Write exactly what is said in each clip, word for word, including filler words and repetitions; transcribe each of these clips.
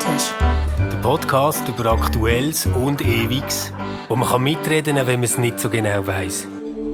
Stammtisch. Der Podcast über Aktuelles und Ewiges, wo man kann mitreden kann, wenn man es nicht so genau weiss.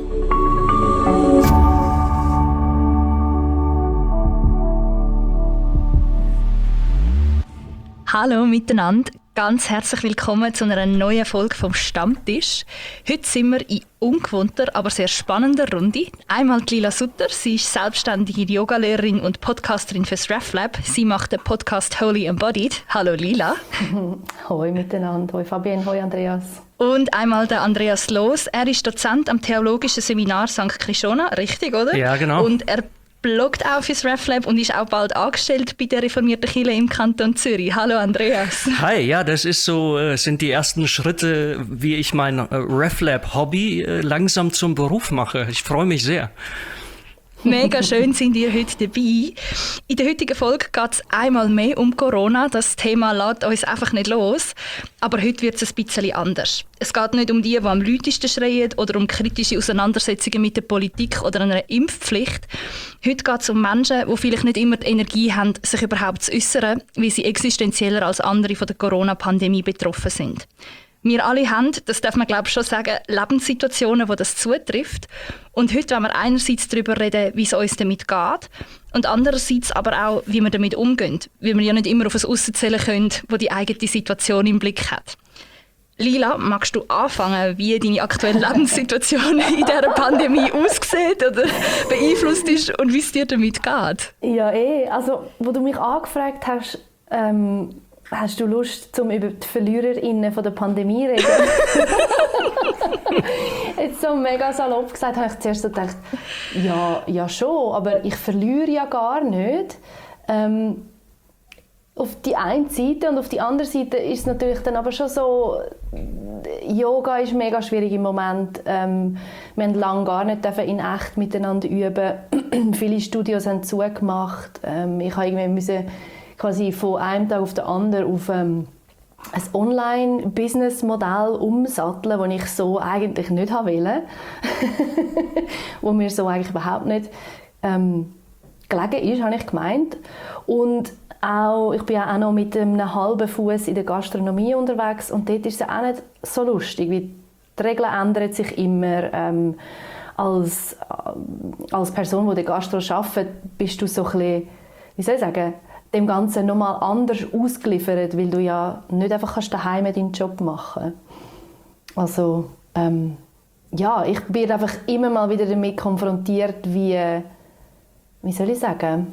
Hallo miteinander, ganz herzlich willkommen zu einer neuen Folge vom Stammtisch. Heute sind wir in ungewohnter, aber sehr spannender Runde. Einmal die Lila Sutter, sie ist selbstständige Yogalehrerin und Podcasterin fürs RefLab. Sie macht den Podcast Holy Embodied. Hallo Lila. Hoi miteinander, hoi Fabienne, hoi Andreas. Und einmal der Andreas Loos, er ist Dozent am Theologischen Seminar Sankt Krishona, richtig, oder? Ja, genau. Und er bloggt auch fürs RefLab und ist auch bald angestellt bei der reformierten Kirche im Kanton Zürich. Hallo Andreas. Hi, ja, das ist so, äh, sind die ersten Schritte, wie ich mein äh, RefLab-Hobby äh, langsam zum Beruf mache. Ich freue mich sehr. Mega schön sind ihr heute dabei. In der heutigen Folge geht es einmal mehr um Corona. Das Thema lässt uns einfach nicht los. Aber heute wird es ein bisschen anders. Es geht nicht um die, die am lautesten schreien oder um kritische Auseinandersetzungen mit der Politik oder einer Impfpflicht. Heute geht es um Menschen, die vielleicht nicht immer die Energie haben, sich überhaupt zu äußern, weil sie existenzieller als andere von der Corona-Pandemie betroffen sind. Wir alle haben, das darf man glaube ich schon sagen, Lebenssituationen, wo das zutrifft. Und heute wollen wir einerseits darüber reden, wie es uns damit geht und andererseits aber auch, wie wir damit umgehen. Weil wir ja nicht immer auf ein Aussen zählen können, das die eigene Situation im Blick hat. Lila, magst du anfangen, wie deine aktuelle Lebenssituation in dieser Pandemie aussieht oder beeinflusst ist und wie es dir damit geht? Ja, eh. Also, wo du mich angefragt hast, ähm, hast du Lust, um über die VerliererInnen von der Pandemie zu reden? Jetzt so mega salopp gesagt, habe ich zuerst so gedacht, ja, ja schon, aber ich verliere ja gar nicht. Ähm, auf die eine Seite und auf die andere Seite ist es natürlich dann aber schon so, Yoga ist mega schwierig im Moment. Ähm, wir haben lange gar nicht in echt miteinander üben. Viele Studios haben zugemacht. Ähm, ich habe irgendwie müssen quasi von einem Tag auf den anderen auf ähm, ein Online-Business-Modell umsatteln, das ich so eigentlich nicht wollte. Wo mir so eigentlich überhaupt nicht ähm, gelegen ist, habe ich gemeint. Und auch, ich bin ja auch noch mit einem halben Fuß in der Gastronomie unterwegs und dort ist es auch nicht so lustig, weil die Regeln ändern sich immer. Ähm, als, äh, als Person, die in der Gastro arbeitet, bist du so ein bisschen, wie soll ich sagen, dem Ganzen nochmal anders ausgeliefert, weil du ja nicht einfach kannst daheim deinen Job machen kannst. Also, ähm, ja, ich bin einfach immer mal wieder damit konfrontiert, wie, wie soll ich sagen,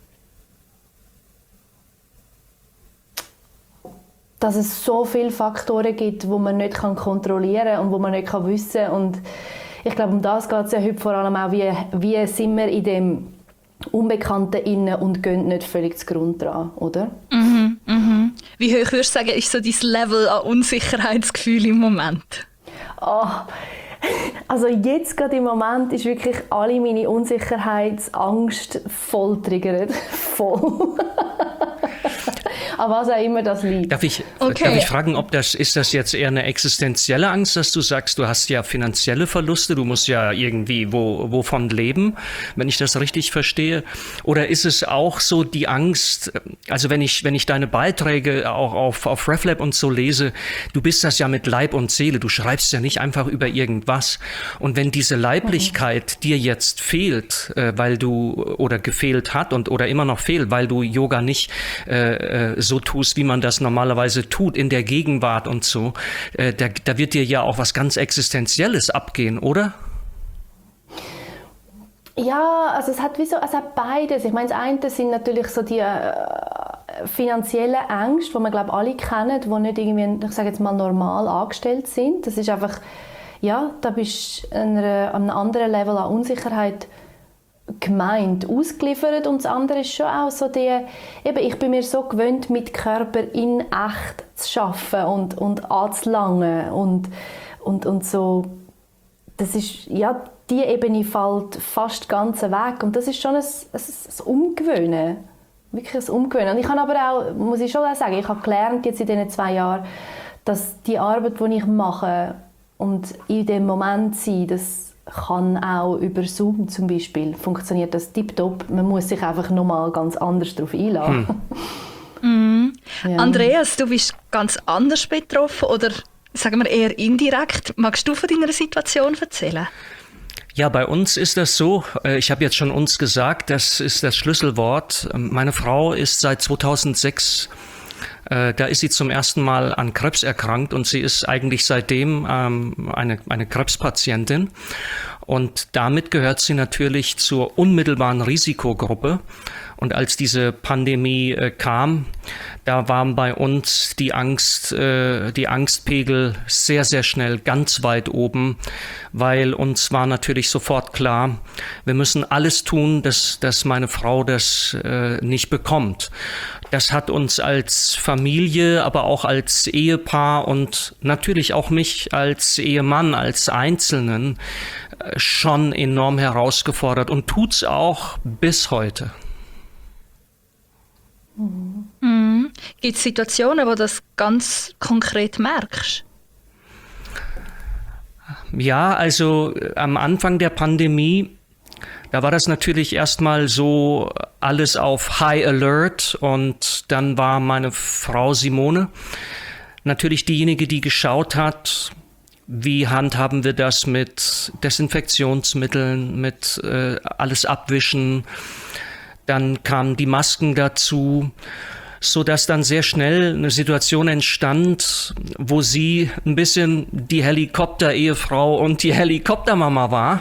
dass es so viele Faktoren gibt, die man nicht kontrollieren kann und die man nicht wissen kann. Und ich glaube, um das geht es ja heute vor allem auch, wie, wie sind wir in dem Unbekannten innen und gehen nicht völlig zu Grund dran, oder? Mhm, mhm. Wie hoch würdest du sagen, ist so dein Level an Unsicherheitsgefühl im Moment? Oh, also jetzt gerade im Moment ist wirklich alle meine Unsicherheitsangst voll triggert. Voll. Aber was auch immer das liegt. Darf ich, okay. darf ich fragen, ob das, ist das jetzt eher eine existenzielle Angst, dass du sagst, du hast ja finanzielle Verluste, du musst ja irgendwie wo, wovon leben, wenn ich das richtig verstehe? Oder ist es auch so die Angst, also wenn ich, wenn ich deine Beiträge auch auf, auf RefLab und so lese, du bist das ja mit Leib und Seele, du schreibst ja nicht einfach über irgendwas. Und wenn diese Leiblichkeit mhm. dir jetzt fehlt, äh, weil du, oder gefehlt hat und oder immer noch fehlt, weil du Yoga nicht äh, so tust, wie man das normalerweise tut, in der Gegenwart und so, äh, da, da wird dir ja auch was ganz Existenzielles abgehen, oder? Ja, also es hat wie so, es hat beides. Ich meine, das eine sind natürlich so die äh, finanziellen Ängste, die man glaube alle kennen, die nicht irgendwie, ich sage jetzt mal, normal angestellt sind. Das ist einfach, ja, da bist du an einem anderen Level an Unsicherheit gemeint, ausgeliefert. Und das andere ist schon auch so die, eben, ich bin mir so gewöhnt, mit Körper in echt zu arbeiten und, und anzulangen und, und, und so, das ist, ja, die Ebene fällt fast ganz weg und das ist schon ein, ein, ein Umgewöhnen, wirklich ein Umgewöhnen. Und ich habe aber auch, muss ich schon sagen, ich habe gelernt jetzt in diesen zwei Jahren, dass die Arbeit, die ich mache und in dem Moment sein, das kann auch über Zoom zum Beispiel, funktioniert das tipptopp. Man muss sich einfach nochmal ganz anders darauf einladen. Hm. Mm. Ja. Andreas, du bist ganz anders betroffen oder sagen wir eher indirekt. Magst du von deiner Situation erzählen? Ja, bei uns ist das so, ich habe jetzt schon uns gesagt, das ist das Schlüsselwort. Meine Frau ist seit zweitausendsechs, äh, da ist sie zum ersten Mal an Krebs erkrankt und sie ist eigentlich seitdem ähm, eine, eine Krebspatientin. Und damit gehört sie natürlich zur unmittelbaren Risikogruppe. Und als diese Pandemie äh, kam, da waren bei uns die Angst, äh, die Angstpegel sehr, sehr schnell ganz weit oben, weil uns war natürlich sofort klar, wir müssen alles tun, dass, dass meine Frau das äh, nicht bekommt. Das hat uns als Familie, aber auch als Ehepaar und natürlich auch mich als Ehemann, als Einzelnen äh, schon enorm herausgefordert und tut's auch bis heute. Mhm. Gibt es Situationen, wo du das ganz konkret merkst? Ja, also am Anfang der Pandemie, da war das natürlich erstmal so alles auf High Alert und dann war meine Frau Simone natürlich diejenige, die geschaut hat, wie handhaben wir das mit Desinfektionsmitteln, mit äh, alles abwischen. Dann kamen die Masken dazu, so dass dann sehr schnell eine Situation entstand, wo sie ein bisschen die Helikopter-Ehefrau und die Helikoptermama war.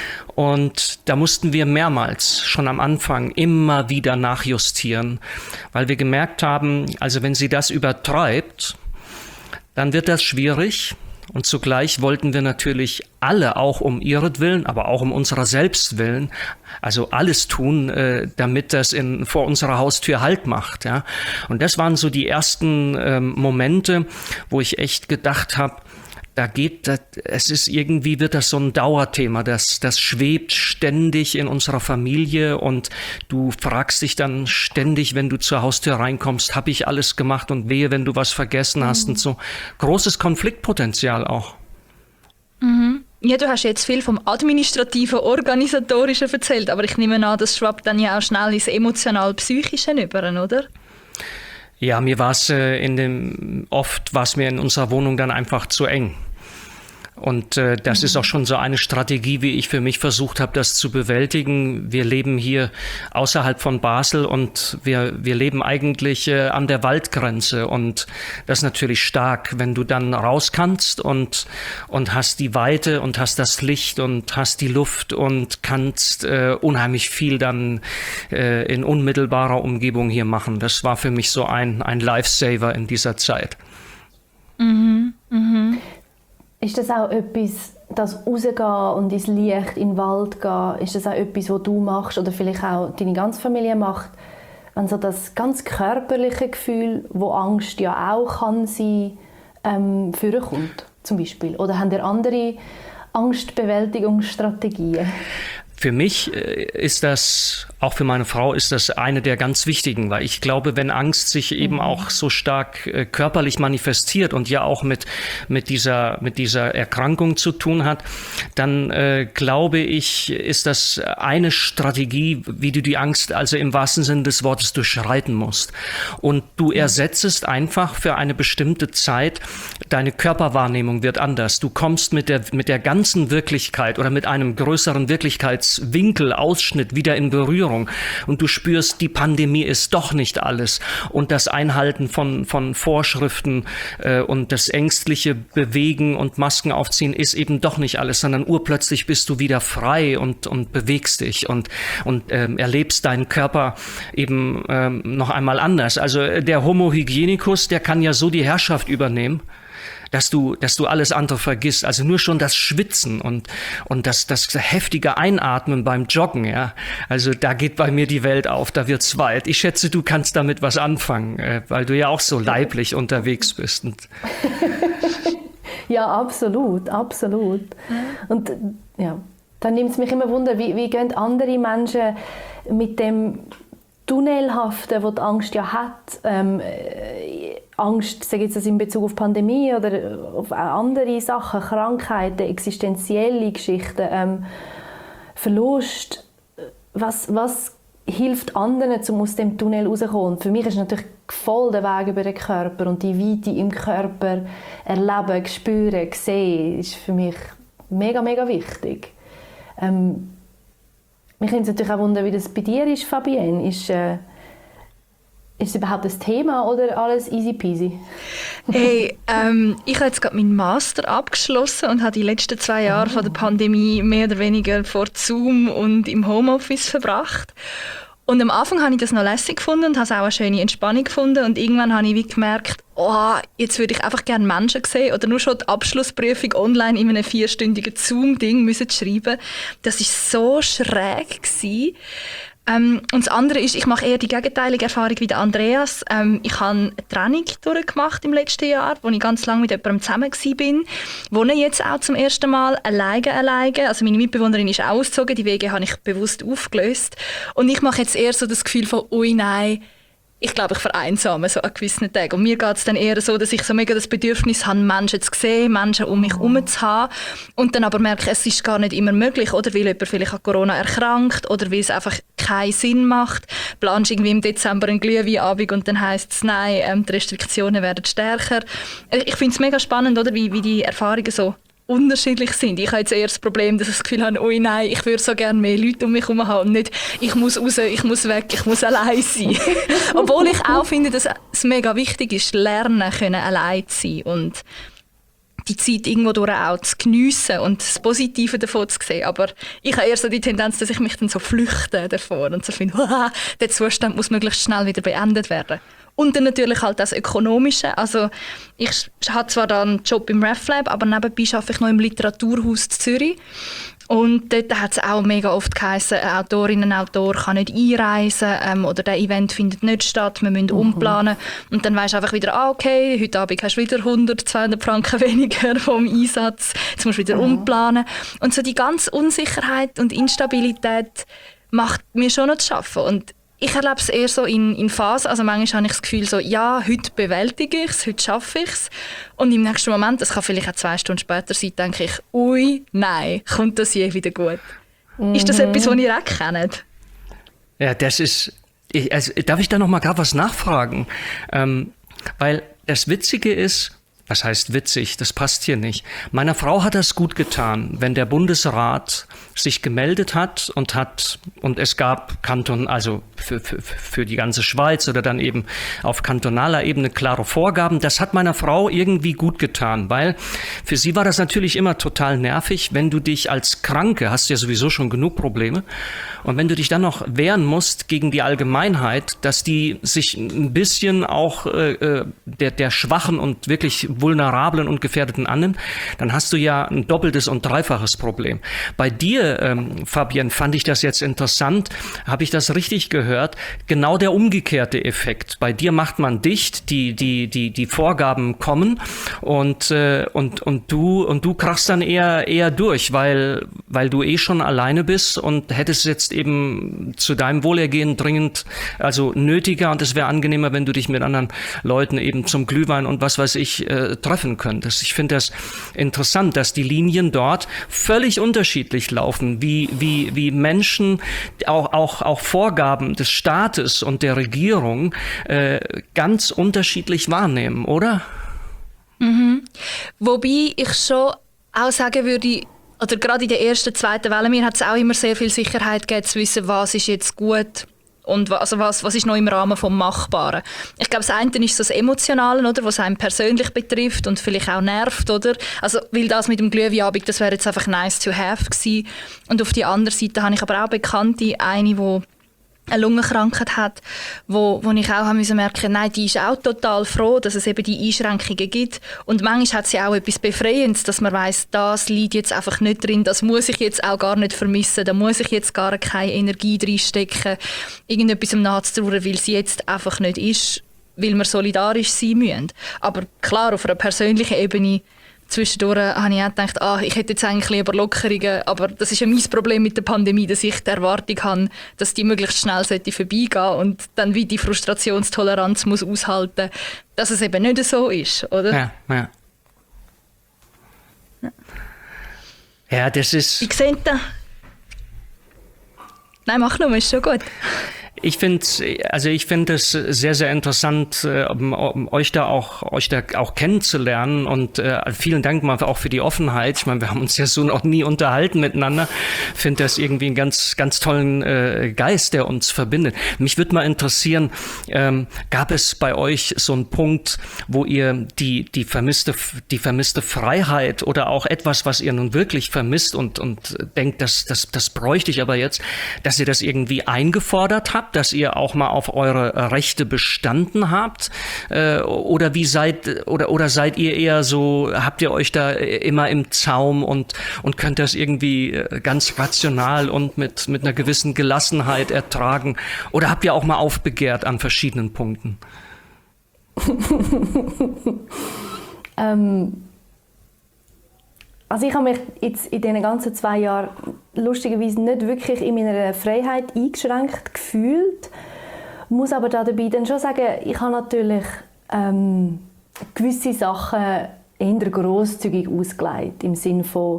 Und da mussten wir mehrmals schon am Anfang immer wieder nachjustieren, weil wir gemerkt haben, also wenn sie das übertreibt, dann wird das schwierig. Und zugleich wollten wir natürlich alle auch um ihretwillen, aber auch um unserer selbst willen, also alles tun, äh, damit das in, vor unserer Haustür Halt macht. Ja. Und das waren so die ersten ähm, Momente, wo ich echt gedacht habe, da geht, das, es ist irgendwie, wird das so ein Dauerthema, das, das schwebt ständig in unserer Familie und du fragst dich dann ständig, wenn du zur Haustür reinkommst, habe ich alles gemacht und wehe, wenn du was vergessen hast mhm. und so. Großes Konfliktpotenzial auch. Mhm. Ja, du hast jetzt viel vom Administrativen, Organisatorischen erzählt, aber ich nehme an, das schwappt dann ja auch schnell ins Emotional-Psychische über, oder? Ja, mir war es äh, in dem, oft war es mir in unserer Wohnung dann einfach zu eng. Und äh, das mhm. ist auch schon so eine Strategie, wie ich für mich versucht habe, das zu bewältigen. Wir leben hier außerhalb von Basel und wir, wir leben eigentlich äh, an der Waldgrenze. Und das ist natürlich stark, wenn du dann raus kannst und, und hast die Weite und hast das Licht und hast die Luft und kannst äh, unheimlich viel dann äh, in unmittelbarer Umgebung hier machen. Das war für mich so ein, ein Lifesaver in dieser Zeit. Mhm. Mhm. Ist das auch etwas, das rausgehen und ins Licht, in den Wald gehen, ist das auch etwas, was du machst oder vielleicht auch deine ganze Familie macht? Wenn so das ganz körperliche Gefühl, wo Angst ja auch kann sein, ähm, vorkommt, zum Beispiel? Oder haben ihr andere Angstbewältigungsstrategien? Für mich ist das, auch für meine Frau, ist das eine der ganz wichtigen, weil ich glaube, wenn Angst sich eben mhm. auch so stark äh, körperlich manifestiert und ja auch mit, mit, dieser, mit dieser Erkrankung zu tun hat, dann äh, glaube ich, ist das eine Strategie, wie du die Angst also im wahrsten Sinne des Wortes durchschreiten musst. Und du ersetzest einfach für eine bestimmte Zeit, deine Körperwahrnehmung wird anders. Du kommst mit der, mit der ganzen Wirklichkeit oder mit einem größeren Wirklichkeits Winkel, Ausschnitt wieder in Berührung und du spürst, die Pandemie ist doch nicht alles und das Einhalten von, von Vorschriften äh, und das ängstliche Bewegen und Masken aufziehen ist eben doch nicht alles, sondern urplötzlich bist du wieder frei und, und bewegst dich und, und ähm, erlebst deinen Körper eben ähm, noch einmal anders. Also der Homo hygienicus, der kann ja so die Herrschaft übernehmen, dass du, dass du alles andere vergisst. Also nur schon das Schwitzen und, und das, das heftige Einatmen beim Joggen, ja. Also da geht bei mir die Welt auf, da wird's weit. Ich schätze, du kannst damit was anfangen, äh, weil du ja auch so leiblich unterwegs bist. Und ja, absolut, absolut. Und ja, dann nimmt es mich immer Wunder, wie, wie gehen andere Menschen mit dem Tunnelhaften, das die Angst ja hat, ähm, Angst, sage ich jetzt das in Bezug auf Pandemie oder auf andere Sachen, Krankheiten, existenzielle Geschichten, ähm, Verlust. Was, was hilft anderen, um aus dem Tunnel rauszukommen. Und für mich ist natürlich voll der Weg über den Körper und die Weite im Körper erleben, spüren, sehen, ist für mich mega, mega wichtig. Ähm, mich nimmt es natürlich auch wunder, wie das bei dir ist, Fabienne. Ist, äh, ist es überhaupt ein Thema oder alles easy peasy? Hey, ähm, ich habe jetzt gerade meinen Master abgeschlossen und habe die letzten zwei Jahre oh. von der Pandemie mehr oder weniger vor Zoom und im Homeoffice verbracht. Und am Anfang habe ich das noch lässig gefunden und habe es auch eine schöne Entspannung gefunden. Und irgendwann habe ich wie gemerkt, oh, jetzt würde ich einfach gerne Menschen sehen oder nur schon die Abschlussprüfung online in einem vierstündigen Zoom-Ding müssen schreiben. Das war so schräg gewesen. Ähm, und das andere ist, ich mache eher die gegenteilige Erfahrung wie der Andreas. Ähm, ich habe eine Trennung durchgemacht im letzten Jahr, wo ich ganz lange mit jemandem zusammen war. Wohne jetzt auch zum ersten Mal alleine, alleine. Also meine Mitbewohnerin ist auch ausgezogen, die Wege habe ich bewusst aufgelöst. Und ich mache jetzt eher so das Gefühl von, ui nein, ich glaube, ich vereinsame so an gewissen Tagen. Und mir geht es dann eher so, dass ich so mega das Bedürfnis habe, Menschen zu sehen, Menschen um mich herum zu haben. Und dann aber merke, es ist gar nicht immer möglich, oder weil jemand vielleicht an Corona erkrankt oder weil es einfach keinen Sinn macht. Planst irgendwie im Dezember einen Glühweinabend und dann heisst es, nein, ähm, die Restriktionen werden stärker. Ich finde es mega spannend, oder, wie, wie die Erfahrungen so unterschiedlich sind. Ich habe jetzt eher das Problem, dass ich das Gefühl habe, oh nein, ich würde so gerne mehr Leute um mich herum haben und nicht, ich muss raus, ich muss weg, ich muss allein sein. Obwohl ich auch finde, dass es mega wichtig ist, lernen können, allein zu sein und die Zeit irgendwo durch auch zu geniessen und das Positive davon zu sehen. Aber ich habe eher so die Tendenz, dass ich mich dann so flüchte davor und so finde, der Zustand muss möglichst schnell wieder beendet werden. Und dann natürlich halt das Ökonomische. Also ich habe zwar dann einen Job im RefLab, aber nebenbei arbeite ich noch im Literaturhaus Zürich. Und dort hat es auch mega oft geheißen, eine Autorin, ein Autor kann nicht einreisen ähm, oder der Event findet nicht statt, wir müssen mhm. umplanen. Und dann weisst du einfach wieder, ah, okay, heute Abend hast du wieder hundert, zweihundert Franken weniger vom Einsatz, jetzt musst du wieder mhm. umplanen. Und so die ganze Unsicherheit und Instabilität macht mir schon noch zu schaffen. Und ich erlebe es eher so in, in Phasen. Also manchmal habe ich das Gefühl, so, ja, heute bewältige ich es, heute schaffe ich es. Und im nächsten Moment, das kann vielleicht auch zwei Stunden später sein, denke ich, ui, nein, kommt das je wieder gut. Mhm. Ist das etwas, was ihr auch kennt? Ja, das ist... Ich, also, darf ich da noch mal gerade was nachfragen? Ähm, weil das Witzige ist, was heißt witzig, das passt hier nicht. Meiner Frau hat das gut getan, wenn der Bundesrat sich gemeldet hat und hat und es gab Kanton, also für, für, für die ganze Schweiz oder dann eben auf kantonaler Ebene klare Vorgaben. Das hat meiner Frau irgendwie gut getan, weil für sie war das natürlich immer total nervig, wenn du dich als Kranke, hast ja sowieso schon genug Probleme, und wenn du dich dann noch wehren musst gegen die Allgemeinheit, dass die sich ein bisschen auch äh, der, der Schwachen und wirklich vulnerablen und Gefährdeten annimmt, dann hast du ja ein doppeltes und dreifaches Problem. Bei dir, ähm, Fabienne, fand ich das jetzt interessant, habe ich das richtig gehört, genau der umgekehrte Effekt. Bei dir macht man dicht, die, die, die, die Vorgaben kommen und, äh, und, und du, und du krachst dann eher, eher durch, weil, weil du eh schon alleine bist und hättest jetzt eben zu deinem Wohlergehen dringend, also nötiger, und es wäre angenehmer, wenn du dich mit anderen Leuten eben zum Glühwein und was weiß ich äh, treffen könntest. Ich finde das interessant, dass die Linien dort völlig unterschiedlich laufen, wie, wie, wie Menschen auch, auch, auch Vorgaben des Staates und der Regierung äh, ganz unterschiedlich wahrnehmen, oder? Mhm. Wobei ich schon auch sagen würde, oder gerade in der ersten, zweiten Welle, mir hat es auch immer sehr viel Sicherheit gegeben, zu wissen, was ist jetzt gut und was, also was, was ist noch im Rahmen vom Machbaren. Ich glaube, das eine ist so das Emotionale, oder, was einem persönlich betrifft und vielleicht auch nervt, oder? Also, weil das mit dem Glühweinabend, das wäre jetzt einfach nice to have gewesen. Und auf der anderen Seite habe ich aber auch Bekannte, eine, die eine Lungenkrankheit hat, wo, wo ich auch haben müssen merken, nein, die ist auch total froh, dass es eben die Einschränkungen gibt. Und manchmal hat sie auch etwas Befreiendes, dass man weiss, das liegt jetzt einfach nicht drin, das muss ich jetzt auch gar nicht vermissen, da muss ich jetzt gar keine Energie reinstecken, irgendetwas nachzutrauern, weil sie jetzt einfach nicht ist, weil wir solidarisch sein müssen. Aber klar, auf einer persönlichen Ebene zwischendurch habe ich auch gedacht, ah, ich hätte jetzt eigentlich lieber Lockerungen, aber das ist ja mein Problem mit der Pandemie, dass ich die Erwartung habe, dass die möglichst schnell vorbeigehen sollte und dann wie die Frustrationstoleranz muss aushalten, dass es eben nicht so ist, oder? Ja, ja. Ja, ja, das ist... Wie seht ihr? Nein, mach nur, ist schon gut. Ich finde, also ich finde es sehr, sehr interessant, um, um euch da auch, euch da auch kennenzulernen und äh, vielen Dank mal auch für die Offenheit. Ich meine, wir haben uns ja so noch nie unterhalten miteinander. Ich finde das irgendwie einen ganz, ganz tollen äh, Geist, der uns verbindet. Mich würde mal interessieren, ähm, gab es bei euch so einen Punkt, wo ihr die, die vermisste, die vermisste Freiheit oder auch etwas, was ihr nun wirklich vermisst und, und denkt, das, das, das bräuchte ich aber jetzt, dass ihr das irgendwie eingefordert habt? Dass ihr auch mal auf eure Rechte bestanden habt? Äh, oder wie seid, oder, oder seid ihr eher so, habt ihr euch da immer im Zaum und, und könnt das irgendwie ganz rational und mit, mit einer gewissen Gelassenheit ertragen? Oder habt ihr auch mal aufbegehrt an verschiedenen Punkten? ähm, also ich habe mich jetzt in diesen ganzen zwei Jahren lustigerweise nicht wirklich in meiner Freiheit eingeschränkt gefühlt. Ich muss aber da dabei dann schon sagen, ich habe natürlich ähm, gewisse Sachen eher grosszügig ausgelegt, im Sinne von,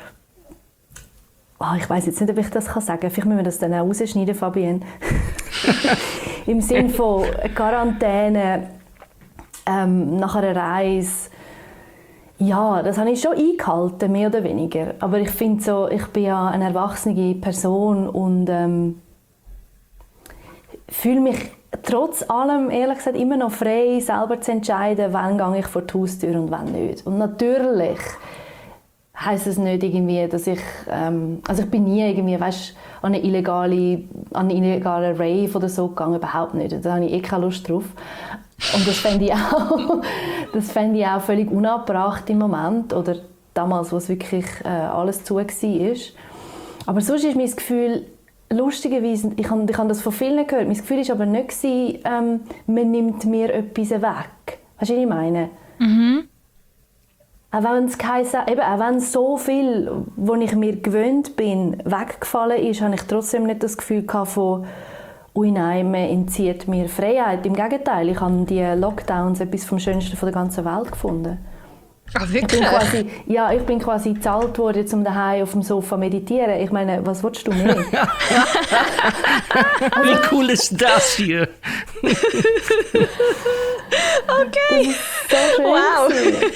oh, ich weiß jetzt nicht, ob ich das kann sagen kann, vielleicht müssen wir das dann auch rausschneiden, Fabienne. Im Sinne von Quarantäne, ähm, nach einer Reise. Ja, das habe ich schon eingehalten, mehr oder weniger. Aber ich finde so, ich bin ja eine erwachsene Person und ähm, fühle mich trotz allem, ehrlich gesagt, immer noch frei, selber zu entscheiden, wann gehe ich vor die Haustür und wann nicht. Und natürlich heisst es nicht irgendwie, dass ich, ähm, also ich bin nie irgendwie, weißt, an eine illegale, an einen illegalen Rave oder so gegangen, überhaupt nicht. Da habe ich eh keine Lust drauf. Und das fände ich auch, das fände ich auch völlig unabbracht im Moment oder damals, wo es wirklich äh, alles zu war. Aber sonst ist mein Gefühl, lustigerweise, ich habe, ich habe das von vielen gehört, mein Gefühl war aber nicht, ähm, man nimmt mir etwas weg. Weißt du, was ich meine? Mhm. Auch wenn es geheißen, eben, auch wenn so viel, was ich mir gewöhnt bin, weggefallen ist, habe ich trotzdem nicht das Gefühl gehabt von «Ui nein, man entzieht mir Freiheit». Im Gegenteil, ich habe die Lockdowns etwas vom Schönsten der ganzen Welt gefunden. Ach, wirklich? Ich bin quasi, ja, ich bin quasi gezahlt worden, um daheim auf dem Sofa zu meditieren. Ich meine, was willst du mehr? Also, wie cool ist das hier? Okay. Das ist so schön. Wow.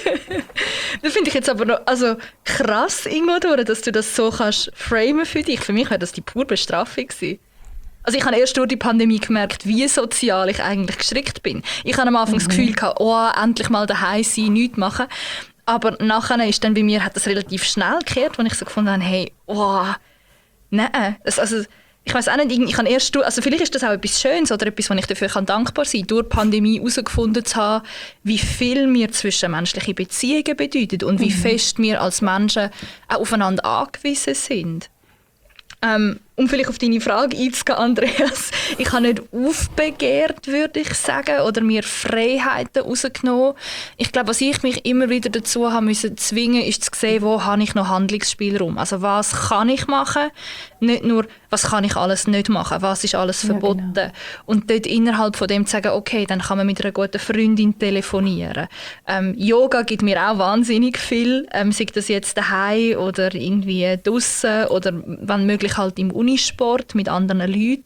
Das finde ich jetzt aber noch also krass, Ingo, dass du das so kannst framen für dich. Für mich wäre das die pure Bestrafung gewesen. Also ich habe erst durch die Pandemie gemerkt, wie sozial ich eigentlich gestrickt bin. Ich hatte am Anfang mhm. das Gefühl, oh, endlich mal daheim sein, nichts machen. Aber nachher ist dann bei mir, hat das relativ schnell gekehrt, als ich so gefunden habe, hey, oh, nein. Das, also, ich weiss auch nicht, ich habe erst, also vielleicht ist das auch etwas Schönes oder etwas, wo ich dafür dankbar sein kann, durch die Pandemie herausgefunden zu haben, wie viel mir zwischenmenschliche Beziehungen bedeuten und wie mhm. fest wir als Menschen auch aufeinander angewiesen sind. Ähm, um vielleicht auf deine Frage einzugehen, Andreas, ich habe nicht aufbegehrt, würde ich sagen, oder mir Freiheiten rausgenommen. Ich glaube, was ich mich immer wieder dazu haben müssen zwingen, ist zu sehen, wo habe ich noch Handlungsspielraum. Also was kann ich machen, nicht nur, was kann ich alles nicht machen, was ist alles verboten. Ja, genau. Und dort innerhalb von dem zu sagen, okay, dann kann man mit einer guten Freundin telefonieren. Ähm, Yoga gibt mir auch wahnsinnig viel, ähm, sei das jetzt daheim oder irgendwie draussen oder wenn möglich halt im Unisport mit anderen Leuten.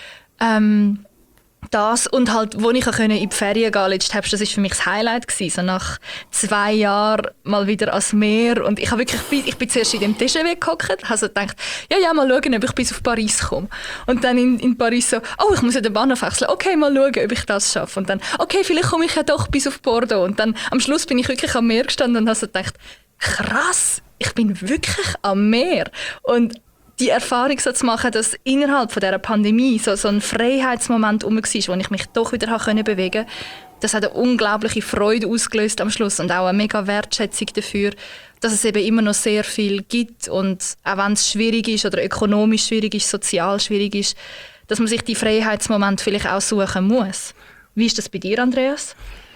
Ähm, das und halt, wo ich in die Ferien gehen konnte, letzten Herbst, das war für mich das Highlight gewesen. So nach zwei Jahren mal wieder ans Meer und ich habe wirklich, ich bin zuerst in dem T G V gehockt, habe so gedacht, ja, ja, mal schauen, ob ich bis auf Paris komme. Und dann in, in Paris so, oh, ich muss ja den Bahnhof wechseln, okay, mal schauen, ob ich das schaffe. Und dann, okay, vielleicht komme ich ja doch bis auf Bordeaux. Und dann am Schluss bin ich wirklich am Meer gestanden und habe so gedacht, krass, ich bin wirklich am Meer. Und die Erfahrung so zu machen, dass innerhalb von dieser Pandemie so, so ein Freiheitsmoment herum war, wo ich mich doch wieder bewegen konnte, das hat eine unglaubliche Freude ausgelöst am Schluss und auch eine mega Wertschätzung dafür, dass es eben immer noch sehr viel gibt und auch wenn es schwierig ist oder ökonomisch schwierig ist, sozial schwierig ist, dass man sich die Freiheitsmomente vielleicht auch suchen muss. Wie ist das bei dir, Andreas?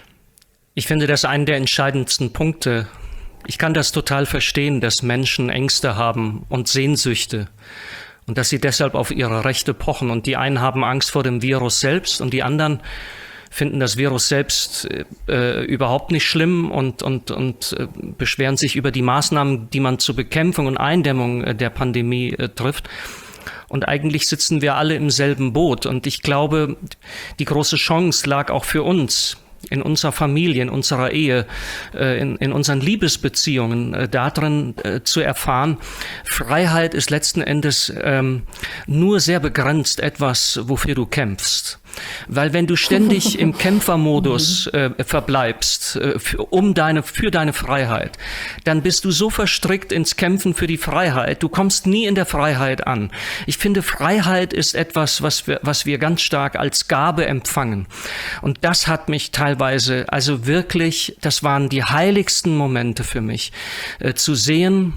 Ich finde das einen der entscheidendsten Punkte. Ich kann das total verstehen, dass Menschen Ängste haben und Sehnsüchte und dass sie deshalb auf ihre Rechte pochen. Und die einen haben Angst vor dem Virus selbst und die anderen finden das Virus selbst äh, überhaupt nicht schlimm und, und, und äh, beschweren sich über die Maßnahmen, die man zur Bekämpfung und Eindämmung äh, der Pandemie äh, trifft. Und eigentlich sitzen wir alle im selben Boot. Und ich glaube, die große Chance lag auch für uns, in unserer Familie, in unserer Ehe, in, in unseren Liebesbeziehungen, darin äh, zu erfahren, Freiheit ist letzten Endes ähm, nur sehr begrenzt etwas, wofür du kämpfst. Weil wenn du ständig im Kämpfermodus äh, verbleibst, äh, für, um deine, für deine Freiheit, dann bist du so verstrickt ins Kämpfen für die Freiheit, du kommst nie in der Freiheit an. Ich finde, Freiheit ist etwas, was wir, was wir ganz stark als Gabe empfangen. Und das hat mich teilweise, also wirklich, das waren die heiligsten Momente für mich, äh, zu sehen.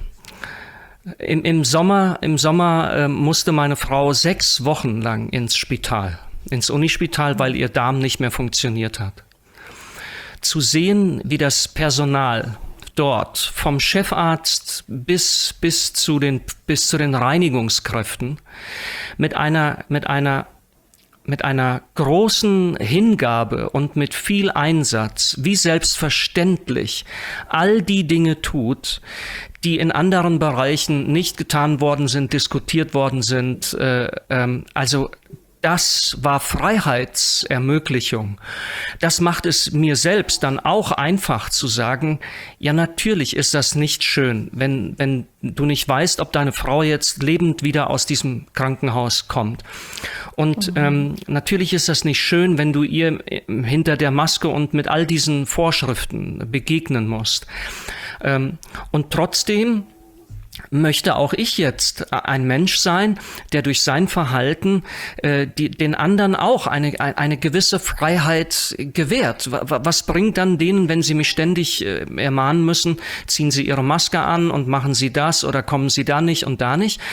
Im, im Sommer, im Sommer äh, musste meine Frau sechs Wochen lang ins Spital. ins Unispital, weil ihr Darm nicht mehr funktioniert hat. Zu sehen, wie das Personal dort vom Chefarzt bis, bis, zu, den, bis zu den Reinigungskräften mit einer, mit einer, mit einer großen Hingabe und mit viel Einsatz, wie selbstverständlich, all die Dinge tut, die in anderen Bereichen nicht getan worden sind, diskutiert worden sind, äh, ähm, also das war Freiheitsermöglichung. Das macht es mir selbst dann auch einfach zu sagen, ja, natürlich ist das nicht schön, wenn, wenn du nicht weißt, ob deine Frau jetzt lebend wieder aus diesem Krankenhaus kommt. Und mhm. ähm, natürlich ist das nicht schön, wenn du ihr hinter der Maske und mit all diesen Vorschriften begegnen musst. Ähm, und trotzdem möchte auch ich jetzt ein Mensch sein, der durch sein Verhalten äh, die, den anderen auch eine, eine gewisse Freiheit gewährt. Was bringt dann denen, wenn sie mich ständig äh, ermahnen müssen, ziehen sie ihre Maske an und machen sie das oder kommen sie da nicht und da nicht?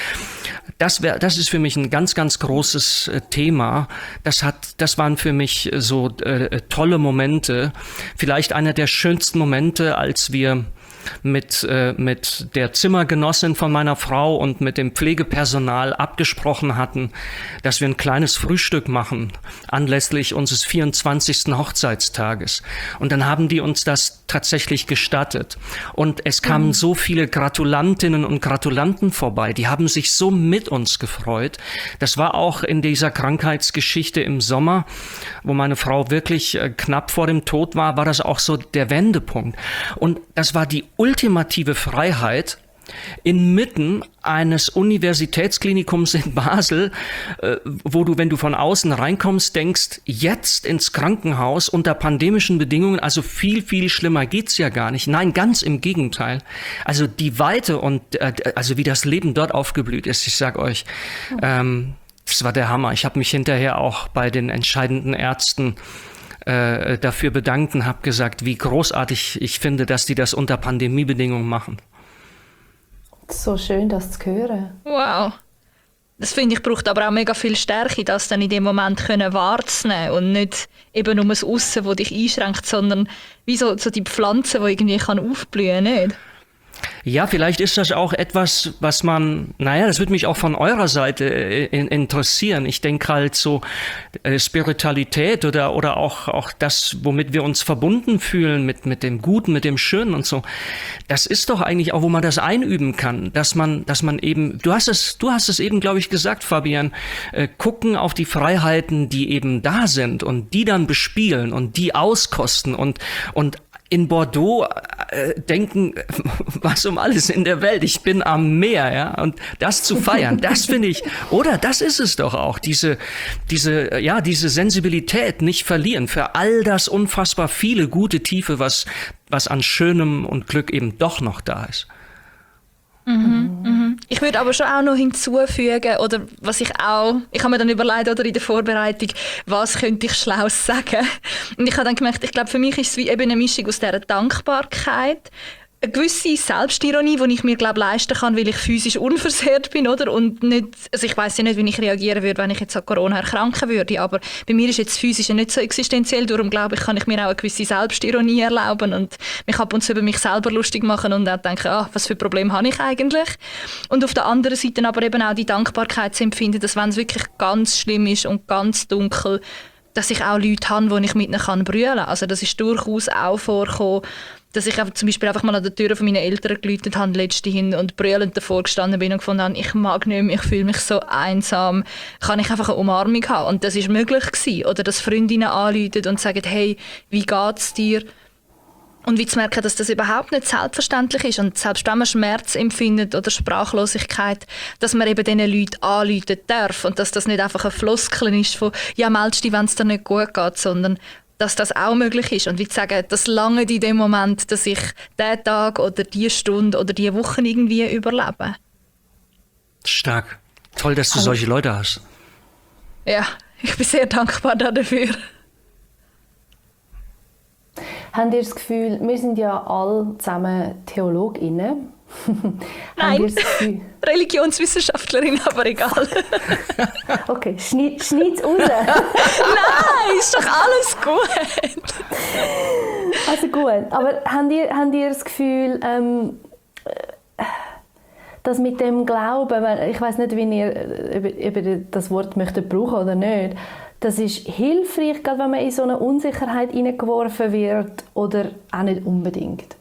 Das wär, das ist für mich ein ganz, ganz großes äh, Thema. Das hat, das waren für mich so äh, tolle Momente. Vielleicht einer der schönsten Momente, als wir mit äh, mit der Zimmergenossin von meiner Frau und mit dem Pflegepersonal abgesprochen hatten, dass wir ein kleines Frühstück machen anlässlich unseres vierundzwanzigsten Hochzeitstages. Und dann haben die uns das tatsächlich gestattet. Und es kamen mhm. so viele Gratulantinnen und Gratulanten vorbei. Die haben sich so mit uns gefreut. Das war auch in dieser Krankheitsgeschichte im Sommer, wo meine Frau wirklich äh, knapp vor dem Tod war, war das auch so der Wendepunkt. Und das war die ultimative Freiheit inmitten eines Universitätsklinikums in Basel, äh, wo du, wenn du von außen reinkommst, denkst, jetzt ins Krankenhaus unter pandemischen Bedingungen, also viel, viel schlimmer geht's ja gar nicht. Nein, ganz im Gegenteil. Also die Weite und äh, also wie das Leben dort aufgeblüht ist, ich sag euch, ähm, das war der Hammer. Ich habe mich hinterher auch bei den entscheidenden Ärzten äh, dafür bedankt und habe gesagt, wie großartig ich finde, dass die das unter Pandemiebedingungen machen. So schön, das zu hören. Wow. Das finde ich, braucht aber auch mega viel Stärke, das dann in dem Moment können wahrzunehmen und nicht eben nur das Aussen, das dich einschränkt, sondern wie so, so die Pflanze, die irgendwie kann aufblühen kann, nicht? Ja, vielleicht ist das auch etwas, was man, naja, das würde mich auch von eurer Seite in, interessieren. Ich denke halt so äh, Spiritualität oder oder auch auch das, womit wir uns verbunden fühlen mit mit dem Guten, mit dem Schönen und so. Das ist doch eigentlich auch, wo man das einüben kann, dass man dass man eben, du hast es du hast es eben, glaube ich, gesagt, Fabian, äh, gucken auf die Freiheiten, die eben da sind und die dann bespielen und die auskosten und und in Bordeaux äh, denken, was um alles in der Welt, ich bin am Meer, ja, und das zu feiern, das finde ich, oder das ist es doch auch, diese, diese, ja, diese Sensibilität nicht verlieren für all das unfassbar viele gute Tiefe, was, was an Schönem und Glück eben doch noch da ist. Mhm, mhm. Ich würde aber schon auch noch hinzufügen, oder was ich auch, ich habe mir dann überlegt, oder in der Vorbereitung, was könnte ich Schlaues sagen. Und ich habe dann gemerkt, ich glaube, für mich ist es wie eben eine Mischung aus dieser Dankbarkeit, eine gewisse Selbstironie, die ich mir glaube leisten kann, weil ich physisch unversehrt bin, oder? Und nicht, also ich weiss ja nicht, wie ich reagieren würde, wenn ich jetzt an Corona erkranken würde, aber bei mir ist jetzt physisch nicht so existenziell, darum glaube ich, kann ich mir auch eine gewisse Selbstironie erlauben und mich ab und zu über mich selber lustig machen und auch denken, ah, was für ein Problem habe ich eigentlich? Und auf der anderen Seite aber eben auch die Dankbarkeit zu empfinden, dass wenn es wirklich ganz schlimm ist und ganz dunkel, dass ich auch Leute habe, wo ich mit ihnen kann brüllen kann. Also das ist durchaus auch vorgekommen, dass ich zum Beispiel einfach mal an der Tür von meinen Eltern geläutet habe, letzthin und brüllend davor gestanden bin und gefunden habe, ich mag nicht mehr, ich fühle mich so einsam, kann ich einfach eine Umarmung haben? Und das ist möglich gewesen. Oder dass Freundinnen anrufen und sagen, hey, wie geht's dir? Und wie zu merken, dass das überhaupt nicht selbstverständlich ist. Und selbst wenn man Schmerz empfindet oder Sprachlosigkeit, dass man eben diesen Leuten anrufen darf. Und dass das nicht einfach ein Floskel ist von «Ja, meldest dich, wenn es dir nicht gut geht», sondern dass das auch möglich ist. Und wie zu sagen, das lange in dem Moment, dass ich diesen Tag oder diese Stunde oder diese Woche irgendwie überlebe. Stark. Toll, dass du also, solche Leute hast. Ja, ich bin sehr dankbar dafür. Habt ihr das Gefühl, wir sind ja alle zusammen TheologInnen? Nein, Religionswissenschaftlerin, aber egal. Okay, schneid es raus. Nein, ist doch alles gut. Also gut, aber habt ihr, habt ihr das Gefühl, ähm, dass mit dem Glauben, ich weiss nicht, wie ihr über, über das Wort möchtet brauchen oder nicht, das ist hilfreich, gerade wenn man in so eine Unsicherheit hineingeworfen wird, oder auch nicht unbedingt?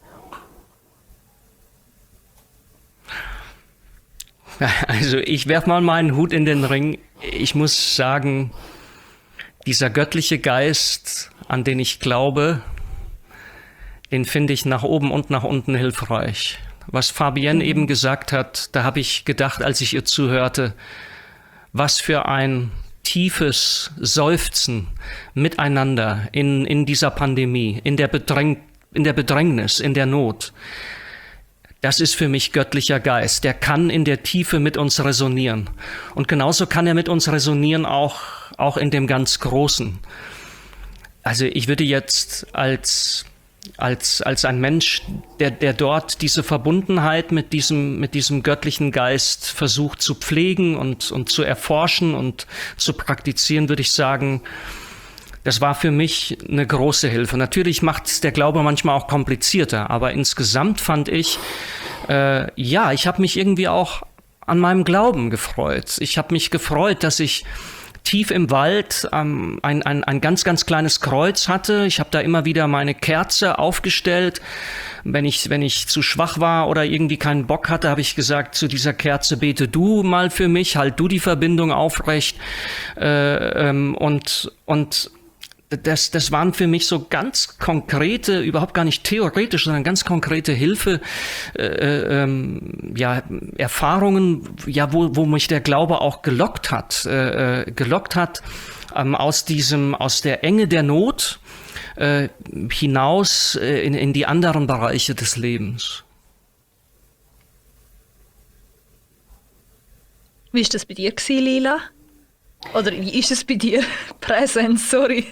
Also ich werfe mal meinen Hut in den Ring. Ich muss sagen, dieser göttliche Geist, an den ich glaube, den finde ich nach oben und nach unten hilfreich. Was Fabienne mhm. eben gesagt hat, da habe ich gedacht, als ich ihr zuhörte, was für ein tiefes Seufzen miteinander in, in dieser Pandemie, in der, Bedräng, in der Bedrängnis, in der Not. Das ist für mich göttlicher Geist. Der kann in der Tiefe mit uns resonieren. Und genauso kann er mit uns resonieren, auch, auch in dem ganz Großen. Also ich würde jetzt als, als, als ein Mensch, der, der dort diese Verbundenheit mit diesem, mit diesem göttlichen Geist versucht zu pflegen und, und zu erforschen und zu praktizieren, würde ich sagen, das war für mich eine große Hilfe. Natürlich macht es der Glaube manchmal auch komplizierter, aber insgesamt fand ich, äh, ja, ich habe mich irgendwie auch an meinem Glauben gefreut. Ich habe mich gefreut, dass ich tief im Wald ähm, ein, ein, ein ganz, ganz kleines Kreuz hatte. Ich habe da immer wieder meine Kerze aufgestellt. Wenn ich, wenn ich zu schwach war oder irgendwie keinen Bock hatte, habe ich gesagt, zu dieser Kerze bete du mal für mich, halt du die Verbindung aufrecht. Äh, ähm, und, und Das, das waren für mich so ganz konkrete, überhaupt gar nicht theoretisch, sondern ganz konkrete Hilfe, äh, ähm, ja, Erfahrungen, ja, wo, wo mich der Glaube auch gelockt hat, äh, gelockt hat, ähm, aus diesem, aus der Enge der Not äh, hinaus äh, in, in die anderen Bereiche des Lebens. Wie war das bei dir, Lila? Oder wie ist es bei dir? Präsenz, sorry.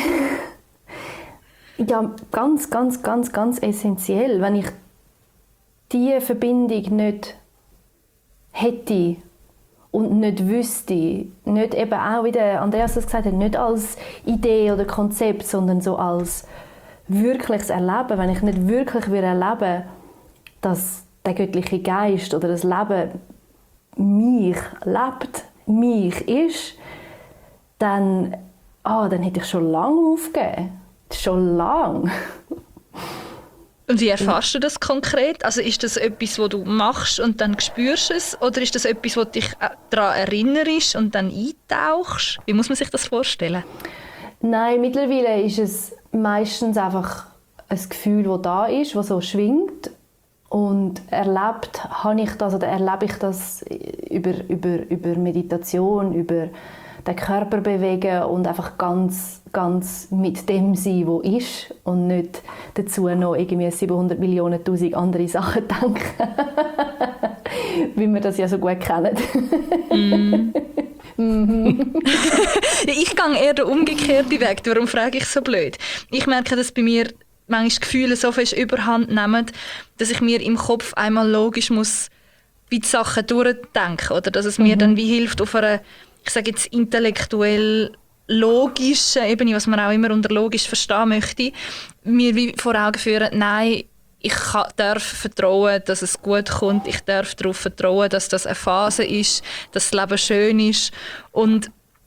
Ja, ganz, ganz, ganz, ganz essentiell. Wenn ich diese Verbindung nicht hätte und nicht wüsste, nicht eben auch, wie der Andreas das gesagt hat, nicht als Idee oder Konzept, sondern so als wirkliches Erleben, wenn ich nicht wirklich erleben würde, dass der göttliche Geist oder das Leben mich lebt, mich ist, dann Ah, dann hätte ich schon lange aufgegeben. Schon lange. Und wie erfährst du das konkret? Also ist das etwas, was du machst und dann spürst es? Oder ist das etwas, was dich daran erinnerst und dann eintauchst? Wie muss man sich das vorstellen? Nein, mittlerweile ist es meistens einfach ein Gefühl, das da ist, das so schwingt. Und erlebt habe ich das oder erlebe ich das über, über, über Meditation, über den Körper bewegen und einfach ganz, ganz mit dem sein, wo ist und nicht dazu noch irgendwie siebenhundert Millionen tausend andere Sachen denken, wie wir das ja so gut kennen. Mm. mm-hmm. Ich gehe eher den umgekehrten Weg. Warum frage ich so blöd? Ich merke, dass bei mir manchmal Gefühle so fest überhand nehmen, dass ich mir im Kopf einmal logisch muss wie die Sachen durchdenken, oder dass es mir mm-hmm. dann wie hilft auf einer, ich sage jetzt intellektuell logischen Ebene, was man auch immer unter logisch verstehen möchte, mir wie vor Augen führen, nein, ich kann, darf vertrauen, dass es gut kommt, ich darf darauf vertrauen, dass das eine Phase ist, dass das Leben schön ist. Und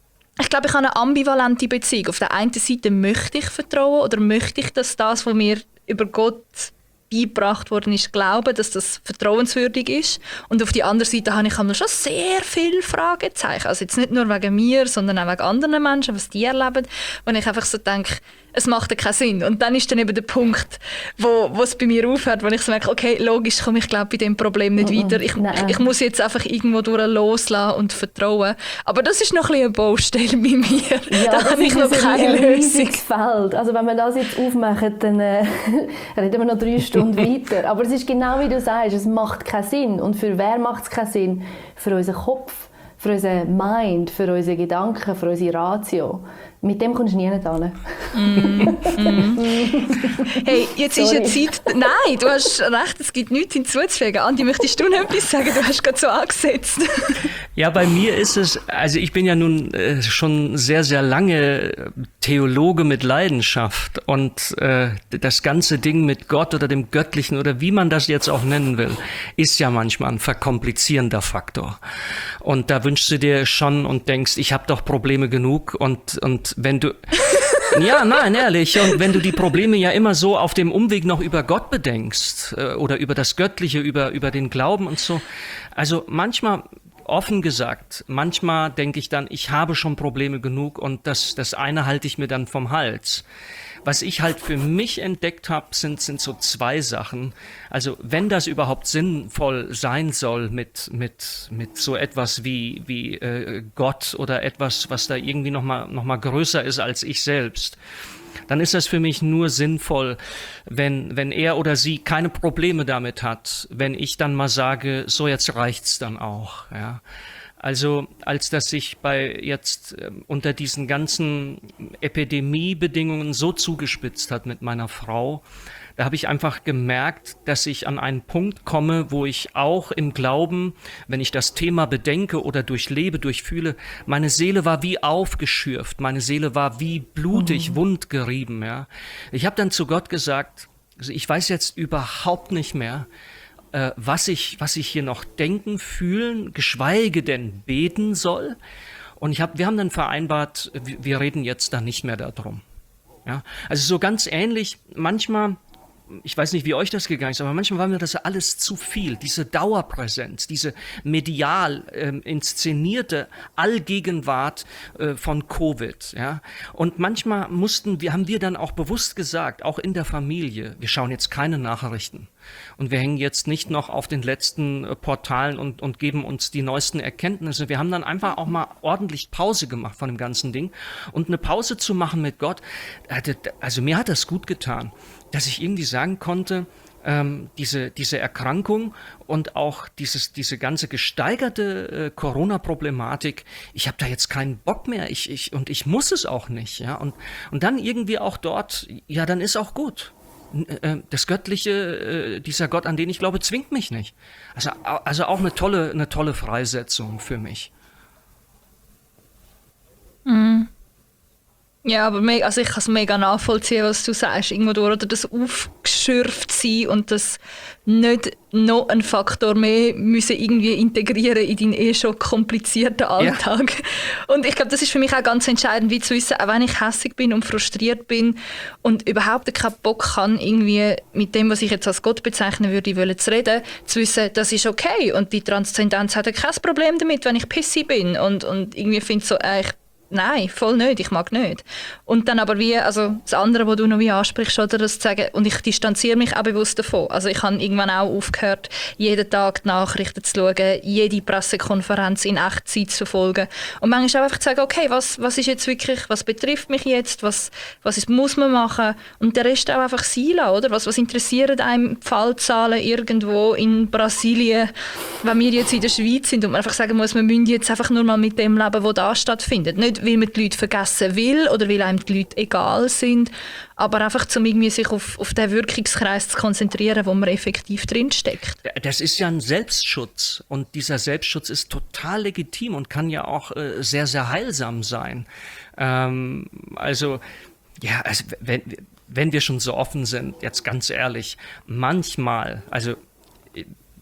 Ich glaube, ich habe eine ambivalente Beziehung. Auf der einen Seite möchte ich vertrauen oder möchte ich, dass das, was mir über Gott beigebracht worden ist, glauben, dass das vertrauenswürdig ist. Und auf der anderen Seite habe ich schon sehr viele Fragezeichen. Also jetzt nicht nur wegen mir, sondern auch wegen anderen Menschen, was die erleben, wo ich einfach so denke, es macht ja keinen Sinn. Und dann ist dann eben der Punkt, wo, wo es bei mir aufhört, wo ich so merke, okay, logisch komme ich glaube bei dem Problem nicht Mm-mm, weiter. Ich, ich muss jetzt einfach irgendwo durch loslassen und vertrauen. Aber das ist noch ein bisschen eine Baustelle bei mir. Ja, da habe ich noch keine ein Lösung. riesiges Feld. Also wenn wir das jetzt aufmachen, dann äh, reden wir noch drei Stunden weiter. Aber es ist genau wie du sagst, es macht keinen Sinn. Und für wer macht es keinen Sinn? Für unseren Kopf, für unseren Mind, für unsere Gedanken, für unsere Ratio. Mit dem kommst du nie hin. Mm, mm. Hey, jetzt Sorry. ist ja Zeit... Nein, du hast recht, es gibt nichts hinzuzufügen. Andi, möchtest du noch etwas sagen? Du hast gerade so angesetzt. Ja, bei mir ist es... Also ich bin ja nun äh, schon sehr, sehr lange Theologe mit Leidenschaft. Und äh, das ganze Ding mit Gott oder dem Göttlichen oder wie man das jetzt auch nennen will, ist ja manchmal ein verkomplizierender Faktor. Und da wünschst du dir schon und denkst, ich habe doch Probleme genug und, und wenn du, ja, nein, ehrlich, und wenn du die Probleme ja immer so auf dem Umweg noch über Gott bedenkst äh, oder über das Göttliche, über, über den Glauben und so, also manchmal, offen gesagt, manchmal denke ich dann, ich habe schon Probleme genug und das, das eine halte ich mir dann vom Hals. Was ich halt für mich entdeckt habe, sind, sind so zwei Sachen. Also wenn das überhaupt sinnvoll sein soll mit, mit, mit so etwas wie, wie äh, Gott oder etwas, was da irgendwie noch mal, noch mal größer ist als ich selbst, dann ist das für mich nur sinnvoll, wenn, wenn er oder sie keine Probleme damit hat, wenn ich dann mal sage, so jetzt reicht's dann auch, ja. Also als das sich bei jetzt äh, unter diesen ganzen Epidemiebedingungen so zugespitzt hat mit meiner Frau, da habe ich einfach gemerkt, dass ich an einen Punkt komme, wo ich auch im Glauben, wenn ich das Thema bedenke oder durchlebe, durchfühle, meine Seele war wie aufgeschürft, meine Seele war wie blutig, mhm. wundgerieben. Ja. Ich habe dann zu Gott gesagt, also ich weiß jetzt überhaupt nicht mehr, was ich, was ich hier noch denken, fühlen, geschweige denn beten soll. Und ich hab, wir haben dann vereinbart, wir reden jetzt da nicht mehr darum. Ja? Also so ganz ähnlich, manchmal, ich weiß nicht, wie euch das gegangen ist, aber manchmal war mir das alles zu viel, diese Dauerpräsenz, diese medial ähm, inszenierte Allgegenwart äh, von Covid. Ja? Und manchmal mussten wir, haben wir dann auch bewusst gesagt, auch in der Familie, wir schauen jetzt keine Nachrichten. Und wir hängen jetzt nicht noch auf den letzten äh, Portalen und, und geben uns die neuesten Erkenntnisse. Wir haben dann einfach auch mal ordentlich Pause gemacht von dem ganzen Ding. Und eine Pause zu machen mit Gott, also mir hat das gut getan, dass ich irgendwie sagen konnte, ähm, diese, diese Erkrankung und auch dieses, diese ganze gesteigerte äh, Corona-Problematik, ich habe da jetzt keinen Bock mehr ich, ich, und ich muss es auch nicht. Ja? Und, und dann irgendwie auch dort, ja, dann ist auch gut. Das Göttliche, dieser Gott, an den ich glaube, zwingt mich nicht. Also, also auch eine tolle, eine tolle Freisetzung für mich. Mm. Ja, aber mega, also ich kann es mega nachvollziehen, was du sagst. Irgendwo durch, oder das aufgeschürft sein und das nicht noch einen Faktor mehr müssen irgendwie integrieren in deinen eh schon komplizierten Alltag. Ja. Und ich glaube, das ist für mich auch ganz entscheidend, wie zu wissen, auch wenn ich hässig bin und frustriert bin und überhaupt keinen Bock habe, irgendwie mit dem, was ich jetzt als Gott bezeichnen würde, wollen zu reden, zu wissen, das ist okay und die Transzendenz hat kein Problem damit, wenn ich pissy bin und, und irgendwie finde so, äh, ich nein, voll nicht, ich mag nicht. Und dann aber wie, also das andere, was du noch wie ansprichst, oder das zu sagen, und ich distanziere mich auch bewusst davon. Also ich habe irgendwann auch aufgehört, jeden Tag die Nachrichten zu schauen, jede Pressekonferenz in Echtzeit zu verfolgen. Und manchmal auch einfach zu sagen, okay, was, was ist jetzt wirklich, was betrifft mich jetzt, was, was ist, muss man machen? Und der Rest auch einfach sein lassen, oder? Was, was interessieren einem die Fallzahlen irgendwo in Brasilien, wenn wir jetzt in der Schweiz sind und man einfach sagen muss, wir müssen jetzt einfach nur mal mit dem leben, was da stattfindet. Nicht, weil man die Leute vergessen will oder weil einem die Leute egal sind, aber einfach, um irgendwie sich auf, auf den Wirkungskreis zu konzentrieren, wo man effektiv drinsteckt. Das ist ja ein Selbstschutz und dieser Selbstschutz ist total legitim und kann ja auch äh, sehr, sehr heilsam sein. Ähm, also, ja, also wenn, wenn wir schon so offen sind, jetzt ganz ehrlich, manchmal, also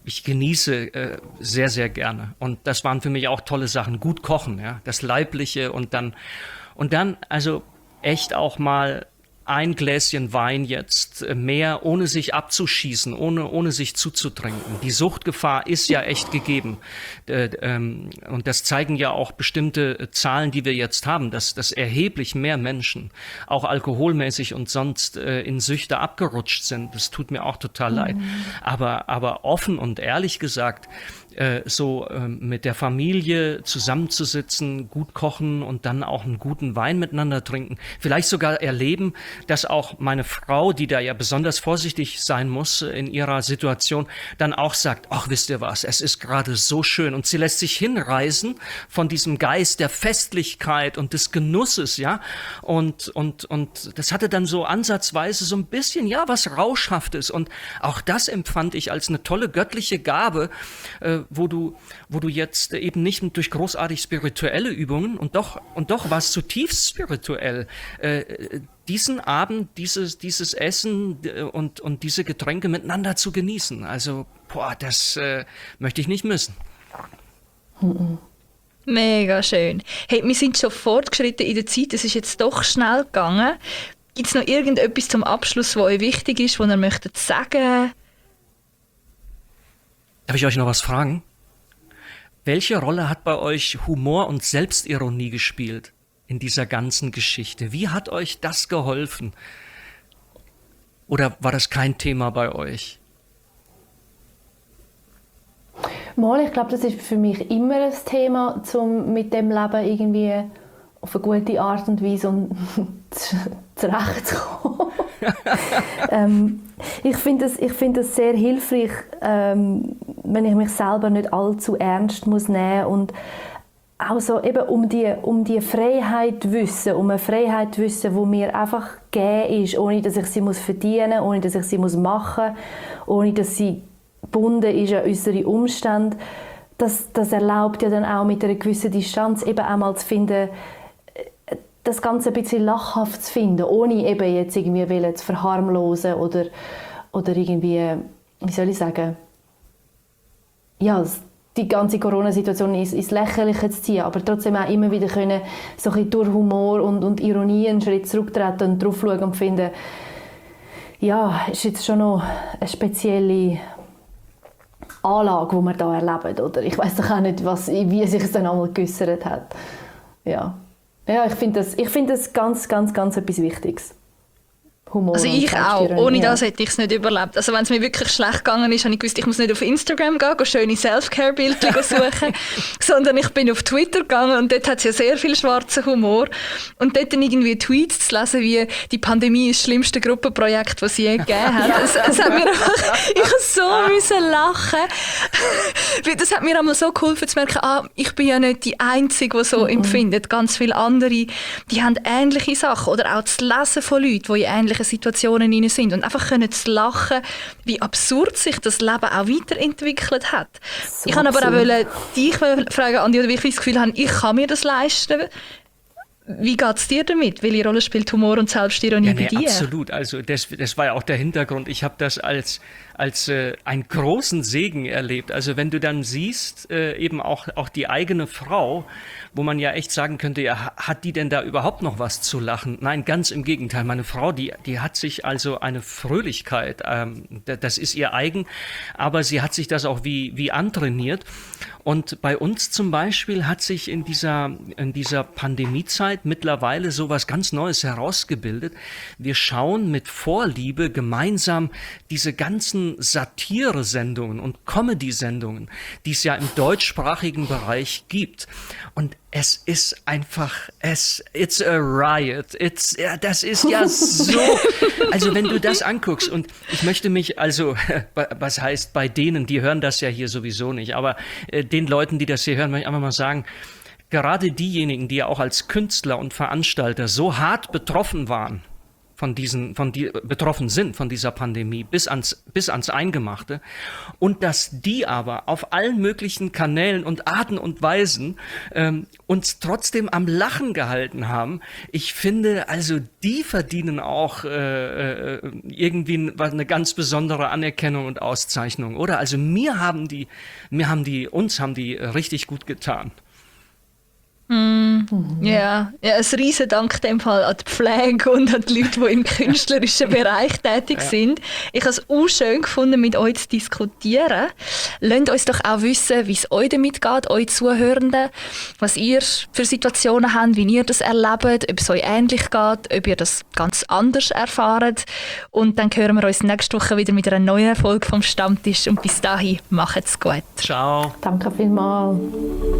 ich genieße äh, sehr, sehr gerne. Und das waren für mich auch tolle Sachen. Gut kochen, ja, das Leibliche und dann, und dann, also echt auch mal ein Gläschen Wein jetzt mehr, ohne sich abzuschießen, ohne, ohne sich zuzutrinken. Die Suchtgefahr ist ja echt gegeben. Und das zeigen ja auch bestimmte Zahlen, die wir jetzt haben, dass, dass erheblich mehr Menschen, auch alkoholmäßig und sonst, in Süchte abgerutscht sind. Das tut mir auch total leid. Mhm. Aber, aber offen und ehrlich gesagt, so mit der Familie zusammenzusitzen, gut kochen und dann auch einen guten Wein miteinander trinken. Vielleicht sogar erleben, dass auch meine Frau, die da ja besonders vorsichtig sein muss in ihrer Situation, dann auch sagt, ach, wisst ihr was, es ist gerade so schön. Und sie lässt sich hinreißen von diesem Geist der Festlichkeit und des Genusses, ja. Und, und, und das hatte dann so ansatzweise so ein bisschen, ja, was Rauschhaftes. Und auch das empfand ich als eine tolle göttliche Gabe, äh, wo du, wo du jetzt eben nicht durch großartig spirituelle Übungen und doch, und doch war es zutiefst spirituell, äh, diesen Abend, dieses, dieses Essen und, und diese Getränke miteinander zu genießen. Also, boah, das äh, möchte ich nicht missen. Mega schön. Hey, wir sind schon fortgeschritten in der Zeit, es ist jetzt doch schnell gegangen. Gibt es noch irgendetwas zum Abschluss, was euch wichtig ist, was ihr möchtet sagen? Darf ich euch noch was fragen? Welche Rolle hat bei euch Humor und Selbstironie gespielt in dieser ganzen Geschichte? Wie hat euch das geholfen? Oder war das kein Thema bei euch? Mal, ich glaube, das ist für mich immer ein Thema, um mit dem Leben irgendwie auf eine gute Art und Weise und zurechtzukommen. ähm, ich finde es ich find das sehr hilfreich, ähm, wenn ich mich selber nicht allzu ernst muss nehmen und auch so eben um die, um die Freiheit wissen, um eine Freiheit wissen, die mir einfach gegeben ist, ohne dass ich sie muss verdienen, ohne dass ich sie muss machen, ohne dass sie gebunden ist an unsere Umstände. Das, das erlaubt ja dann auch mit einer gewissen Distanz eben auch mal zu finden, das Ganze ein bisschen lachhaft zu finden, ohne eben jetzt irgendwie wollen zu verharmlosen oder, oder irgendwie, wie soll ich sagen, ja, die ganze Corona-Situation ins, ins Lächerliche zu ziehen, aber trotzdem auch immer wieder können, so ein bisschen durch Humor und, und Ironie einen Schritt zurücktreten und drauf schauen und finden, ja, ist jetzt schon noch eine spezielle Anlage, die wir hier erleben, oder? Ich weiss doch auch nicht, was, wie sich es dann einmal geäussert hat. Ja. Ja, ich finde das, ich find das ganz, ganz, ganz etwas Wichtiges. Humor also ich auch. Ohne ja. das hätte ich es nicht überlebt. Also wenn es mir wirklich schlecht gegangen ist, habe ich gewusst, ich muss nicht auf Instagram gehen, gehen schöne Self-Care-Bildchen suchen, sondern ich bin auf Twitter gegangen und dort hat es ja sehr viel schwarzen Humor. Und dort dann irgendwie Tweets zu lesen, wie «Die Pandemie ist das schlimmste Gruppenprojekt, das es je gegeben hat». Es, es hat mir einfach, ich musste so müssen lachen. Das hat mir einmal so geholfen zu merken, ah, ich bin ja nicht die Einzige, die so mhm. empfindet. Ganz viele andere, die haben ähnliche Sachen. Oder auch das Lesen von Leuten, die in ähnlichen Situationen hinein sind und einfach können zu lachen, wie absurd sich das Leben auch weiterentwickelt hat. So ich kann aber auch wollen, dich fragen, Andi, oder wie ich das Gefühl habe, ich kann mir das leisten. Wie geht es dir damit? Welche Rolle spielt Humor und Selbstironie ja, nee, bei dir? Absolut. Also das, das war ja auch der Hintergrund. Ich habe das als, als äh, einen großen Segen erlebt. Also wenn du dann siehst, äh, eben auch, auch die eigene Frau, wo man ja echt sagen könnte, ja, hat die denn da überhaupt noch was zu lachen? Nein, ganz im Gegenteil. Meine Frau, die, die hat sich also eine Fröhlichkeit, ähm, das ist ihr eigen, aber sie hat sich das auch wie, wie antrainiert. Und bei uns zum Beispiel hat sich in dieser, in dieser Pandemiezeit mittlerweile so was ganz Neues herausgebildet. Wir schauen mit Vorliebe gemeinsam diese ganzen Satire-Sendungen und Comedy-Sendungen, die es ja im deutschsprachigen Bereich gibt. Und es ist einfach, es, it's a riot. It's, ja, das ist ja so, also wenn du das anguckst und ich möchte mich also, was heißt bei denen, die hören das ja hier sowieso nicht, aber äh, den Leuten, die das hier hören, möchte ich einfach mal sagen, gerade diejenigen, die ja auch als Künstler und Veranstalter so hart betroffen waren von diesen, von die betroffen sind von dieser Pandemie bis ans, bis ans Eingemachte. Und dass die aber auf allen möglichen Kanälen und Arten und Weisen ähm, uns trotzdem am Lachen gehalten haben. Ich finde, also die verdienen auch äh, irgendwie eine ganz besondere Anerkennung und Auszeichnung, oder? Also mir haben die, mir haben die, uns haben die richtig gut getan. Mm, mhm. ja. ja, ein riesen Dank in dem Fall an die Pflege und an die Leute, die im künstlerischen Bereich tätig ja. sind. Ich habe es auch schön gefunden, mit euch zu diskutieren. Lasst uns doch auch wissen, wie es euch damit geht, euch Zuhörenden, was ihr für Situationen habt, wie ihr das erlebt, ob es euch ähnlich geht, ob ihr das ganz anders erfahrt. Und dann hören wir uns nächste Woche wieder mit einer neuen Folge vom Stammtisch. Und bis dahin, macht's gut. Ciao. Danke vielmals.